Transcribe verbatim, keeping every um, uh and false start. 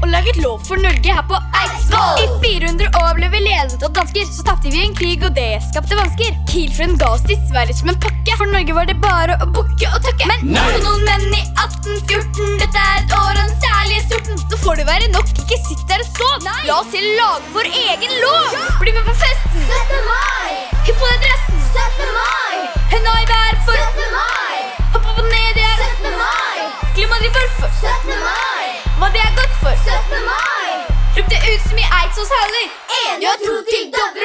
og laget lov for Norge her på Eidsvoll. I fire hundre år ble vi ledet av dansker, så tapte vi en krig, og det skapte vansker. Kielfreden ga oss dessverre som en pakke, for Norge var det bare å bukke og takke. Men så noen menn i atten fjorten, dette er et år av den særlige sorten. Nå får det være nok, ikke sitt der og sov. La oss til lage vår egen lov. Bli med på festen syttende mai, Hipp på den dressen syttende mai, Henda i vær for syttende mai, Hopp opp og ned igjen syttende mai, Glem aldri hvorfor syttende mai, Hva det er godt for syttende mai. Rop det ut som i Eidsvolls haller. En, ja, to til Dovre.